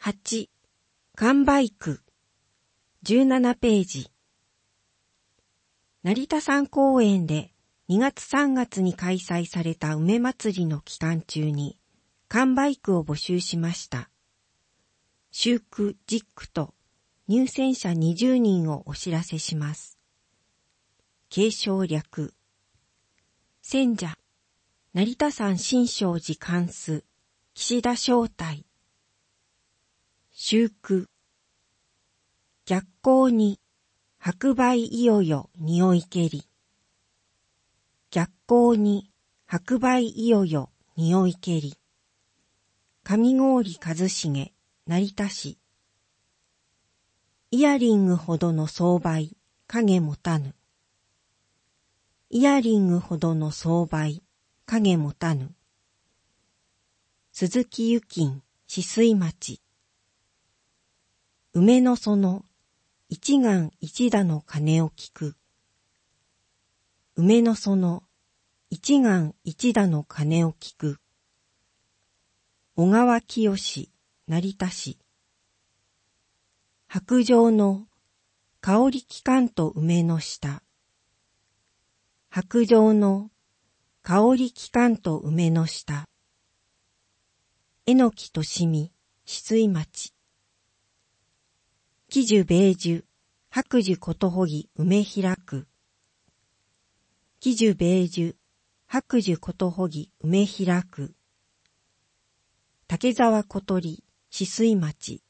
8、完売区、17ページ。成田山公園で2月3月に開催された梅祭りの期間中に、完売区を募集しました。週区10区と入選者20人をお知らせします。継承略。選者、成田山新勝寺貫主、岸田正太。週区。逆光に、白梅いよよ匂いけり。逆光に、白梅いよよ匂いけり。上郡一重、成田市。イヤリングほどの相倍、影持たぬ。イヤリングほどの相倍、影持たぬ。鈴木ゆきん、止水町。梅の園、一丸一打の鐘を聞く。梅の園、一丸一打の鐘を聞く。小川清、成田市。白状の香りきかんと梅の下。白状の香りきかんと梅の下。えのきとしみ、止水町。喜寿米寿、白寿ことほぎ梅開く。喜寿米寿、白寿ことほぎ梅開く。竹沢小鳥、止水町。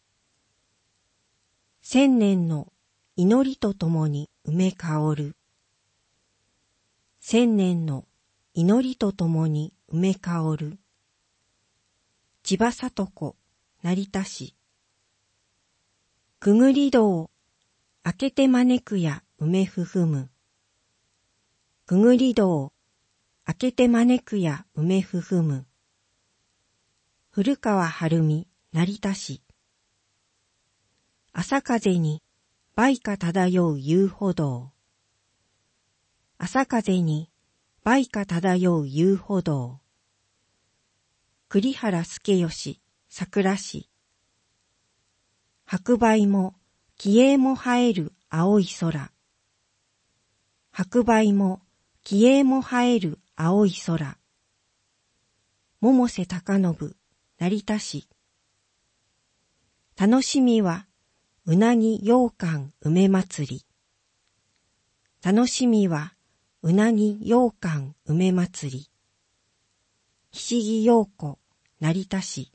千年の祈りとともに梅香る。千年の祈りとともに梅香る。千葉里子、成田市。くぐり戸を開けて招くや梅ふふむ。くぐり戸を開けて招くや梅ふふむ。古川晴美、成田市。朝風に梅花漂う遊歩道。朝風に梅花漂う遊歩道。栗原助義、桜市。白梅も気鋭も生える青い空。白梅も気鋭も生える青い空。百瀬貴信、成田市。楽しみはうなぎ羊羹梅祭り。楽しみはうなぎ羊羹梅祭り。菱木陽子、成田市。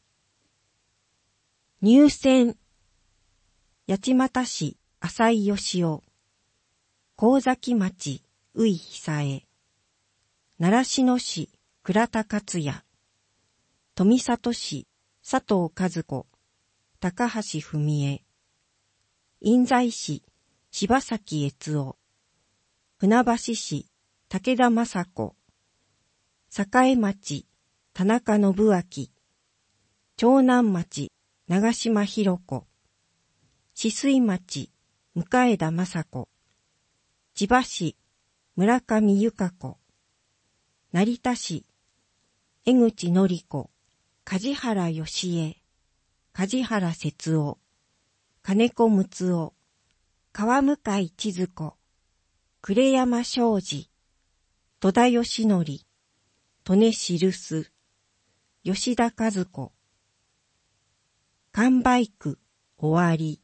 入選。八街市浅井義雄。神崎町宇井久恵。習志野市倉田克也。富里市佐藤和子。高橋文江。印西市柴崎悦夫。船橋市武田雅子。栄町田中信明。長南町長島博子。止水町向枝雅子。千葉市村上由香子。成田市江口典子。梶原義恵。梶原節夫。金子睦夫。川向千鶴子。呉山昌司。戸田義則。利根印。吉田和子。完売区終わり。